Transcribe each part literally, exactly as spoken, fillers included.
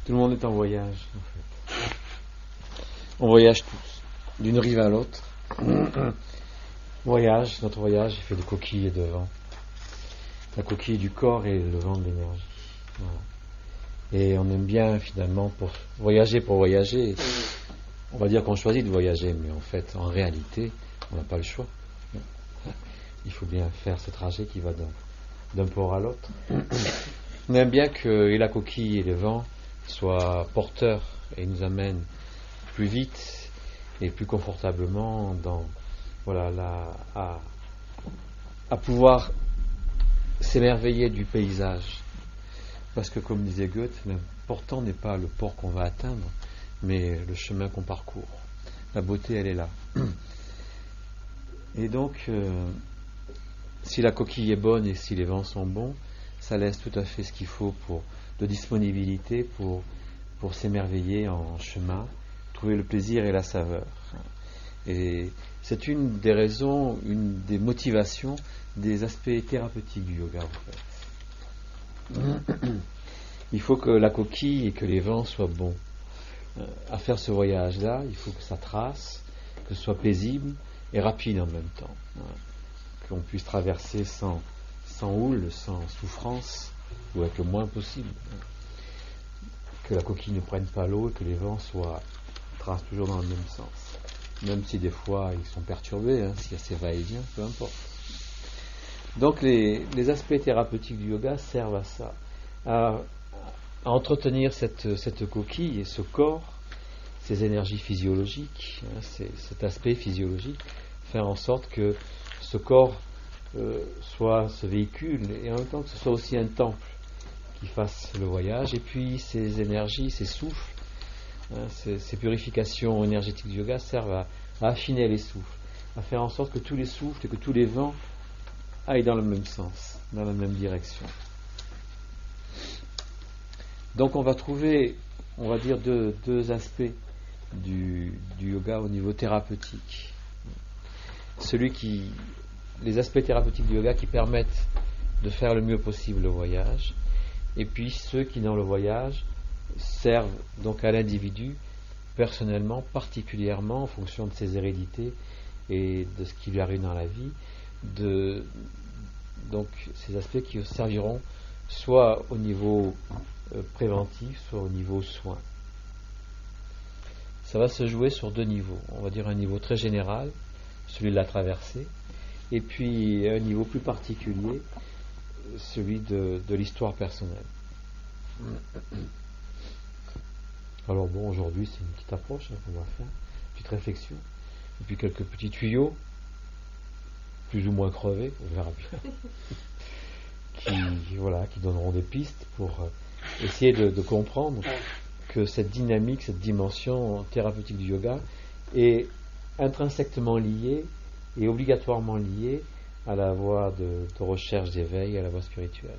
Tout le monde est en voyage, en fait. On voyage tous, d'une rive à l'autre. Voyage, notre voyage, il fait de coquilles et de vent. La coquille du corps et le vent de l'énergie. Voilà. Et on aime bien, finalement, pour voyager pour voyager. On va dire qu'on choisit de voyager, mais en fait, en réalité, on n'a pas le choix. Il faut bien faire ce trajet qui va d'un, d'un port à l'autre. On aime bien que et la coquille et le vent soient porteurs et nous amènent plus vite et plus confortablement dans, voilà, la, à, à pouvoir s'émerveiller du paysage. Parce que, comme disait Goethe, l'important n'est pas le port qu'on va atteindre, mais le chemin qu'on parcourt. La beauté, elle est là. Et donc, euh, si la coquille est bonne et si les vents sont bons, ça laisse tout à fait ce qu'il faut pour de disponibilité pour, pour s'émerveiller en chemin, trouver le plaisir et la saveur. Et c'est une des raisons, une des motivations des aspects thérapeutiques du yoga, en fait. Il faut que la coquille et que les vents soient bons. À faire ce voyage-là, il faut que ça trace, que ce soit paisible et rapide en même temps. Qu'on puisse traverser sans, sans houle, sans souffrance, ou avec le moins possible. Que la coquille ne prenne pas l'eau et que les vents soient, tracent toujours dans le même sens. Même si des fois ils sont perturbés, hein, s'il y a ces va-et-vient, peu importe. Donc les, les aspects thérapeutiques du yoga servent à ça, à, à entretenir cette, cette coquille et ce corps, ces énergies physiologiques, hein, ces, cet aspect physiologique, faire en sorte que ce corps euh, soit ce véhicule et en même temps que ce soit aussi un temple qui fasse le voyage, et puis ces énergies, ces souffles, hein, ces, ces purifications énergétiques du yoga servent à, à affiner les souffles, à faire en sorte que tous les souffles et que tous les vents aillent dans le même sens, dans la même direction. Donc on va trouver, on va dire, deux, deux aspects du, du yoga au niveau thérapeutique. Celui qui, les aspects thérapeutiques du yoga qui permettent de faire le mieux possible le voyage, et puis ceux qui dans le voyage servent donc à l'individu personnellement, particulièrement en fonction de ses hérédités et de ce qui lui arrive dans la vie, de, donc ces aspects qui serviront soit au niveau euh, préventif, soit au niveau soin. Ça va se jouer sur deux niveaux. On va dire un niveau très général, celui de la traversée, et puis un niveau plus particulier, celui de, de l'histoire personnelle. Alors bon, aujourd'hui c'est une petite approche hein, qu'on va faire, une petite réflexion, et puis quelques petits tuyaux, plus ou moins crevés, on verra bien, qui, voilà, qui donneront des pistes pour euh, essayer de, de comprendre que cette dynamique, cette dimension thérapeutique du yoga est intrinsèquement liée et obligatoirement liée à la voie de, de recherche d'éveil, à la voie spirituelle.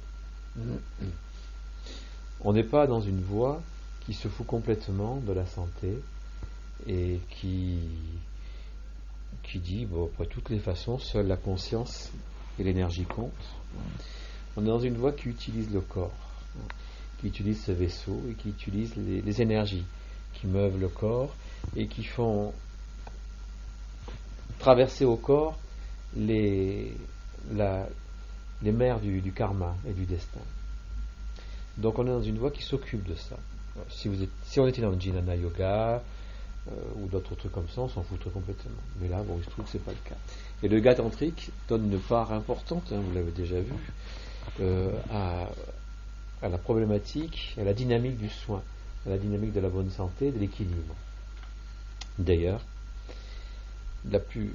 On n'est pas dans une voie qui se fout complètement de la santé et qui, qui dit, bon, après toutes les façons, seule la conscience et l'énergie comptent. On est dans une voie qui utilise le corps, qui utilise ce vaisseau et qui utilise les, les énergies qui meuvent le corps et qui font traverser au corps les, la, les mers du, du karma et du destin. Donc on est dans une voie qui s'occupe de ça. Si, vous êtes, si on était dans le Jnana Yoga euh, ou d'autres trucs comme ça, on s'en foutrait complètement. Mais là, bon, il se trouve que ce n'est pas le cas. Et le yoga tantrique donne une part importante, hein, vous l'avez déjà vu, euh, à, à la problématique, à la dynamique du soin, à la dynamique de la bonne santé, de l'équilibre. D'ailleurs, la plus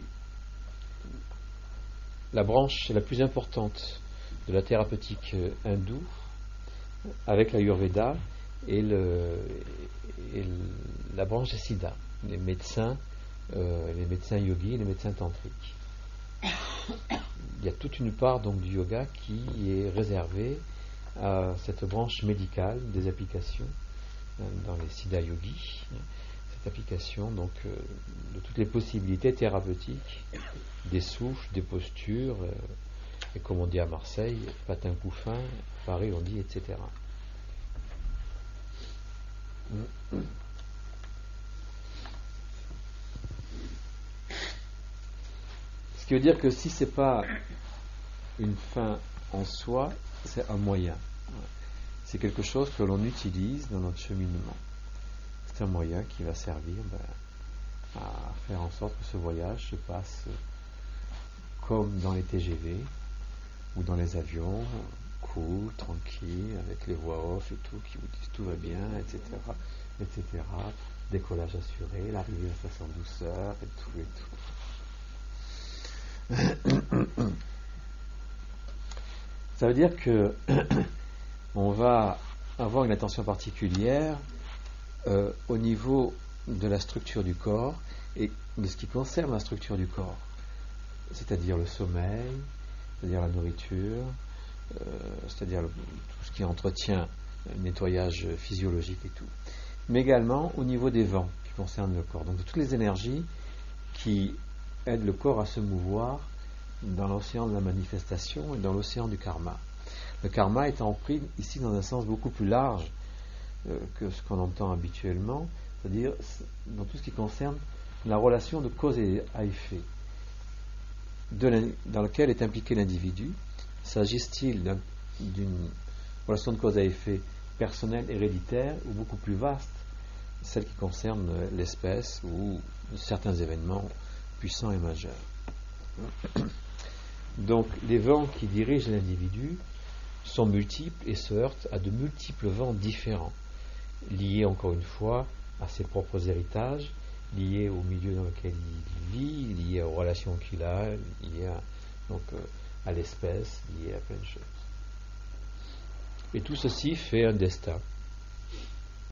la branche la plus importante de la thérapeutique hindoue, avec l'Ayurveda, et, le, et le, la branche des Siddhas, les médecins, euh, les médecins yogis et les médecins tantriques. Il y a toute une part donc du yoga qui est réservée à cette branche médicale des applications euh, dans les Siddha yogis, cette application donc euh, de toutes les possibilités thérapeutiques, des souffles, des postures, euh, et comme on dit à Marseille, patin couffin, Paris on dit, et cetera. Ce qui veut dire que si c'est pas une fin en soi, c'est un moyen. C'est quelque chose que l'on utilise dans notre cheminement. C'est un moyen qui va servir ben, à faire en sorte que ce voyage se passe comme dans les T G V ou dans les avions, cool, tranquille, avec les voix off et tout, qui vous disent tout va bien, et cetera, et cetera. Décollage assuré, l'arrivée à la station douceur, et tout, et tout. Ça veut dire que on va avoir une attention particulière euh, au niveau de la structure du corps et de ce qui concerne la structure du corps, c'est-à-dire le sommeil, c'est-à-dire la nourriture, euh, c'est-à-dire le, tout ce qui entretient le nettoyage physiologique et tout, mais également au niveau des vents qui concernent le corps, donc de toutes les énergies qui aident le corps à se mouvoir dans l'océan de la manifestation et dans l'océan du karma. Le karma étant pris ici dans un sens beaucoup plus large euh, que ce qu'on entend habituellement, c'est-à-dire dans tout ce qui concerne la relation de cause et à effet de dans laquelle est impliqué l'individu. S'agisse-t-il d'un, d'une relation de cause à effet personnelle, héréditaire ou beaucoup plus vaste, celle qui concerne l'espèce ou certains événements puissants et majeurs. Donc les vents qui dirigent l'individu sont multiples et se heurtent à de multiples vents différents, liés encore une fois à ses propres héritages, liés au milieu dans lequel il vit, liés aux relations qu'il a, liés à, donc, euh, à l'espèce, liés à plein de choses. Et tout ceci fait un destin.